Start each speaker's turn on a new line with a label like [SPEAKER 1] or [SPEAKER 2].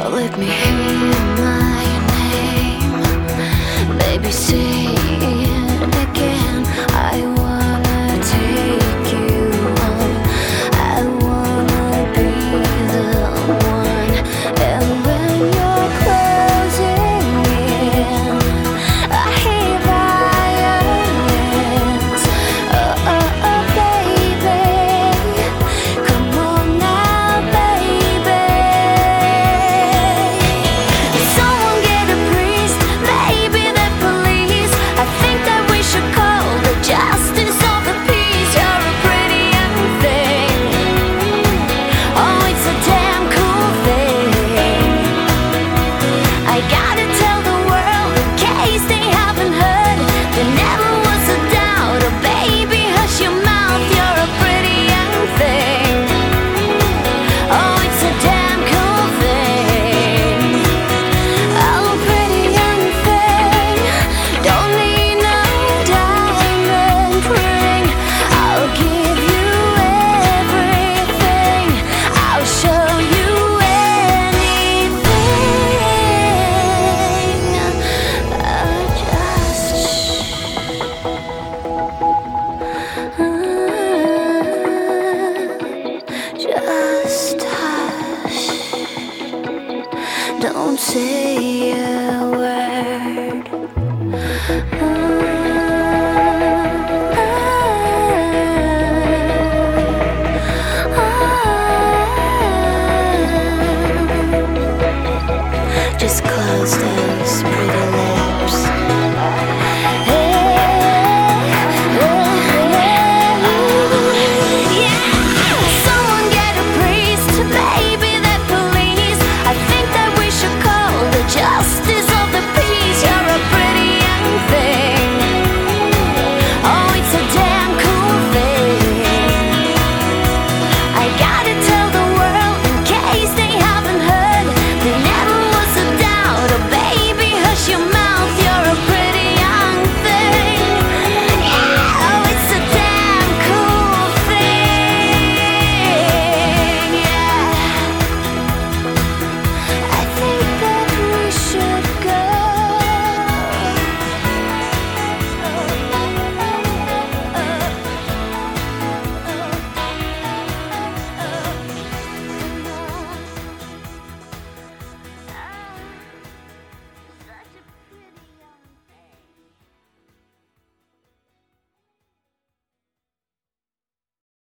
[SPEAKER 1] Let me hear my name, baby, say it again. I wanna take you home. I wanna be the one. And when you're closing in, I hear violins. Oh, oh, oh, baby, come on now, baby. Someone get a priest, maybe the police. I think that we should call the justice of the peace. You're a pretty young thing. Oh, it's a damn cool thing. I gotta tell the world in case they haven't heard. There never was a doubt. Oh, baby, hush your mouth. You're a pretty young thing. Oh, it's a damn cool thing. Oh, pretty young thing. Don't need no diamond ring. I'll give you everything. I'll show you anything. Just hush. Don't say a word. Just close them.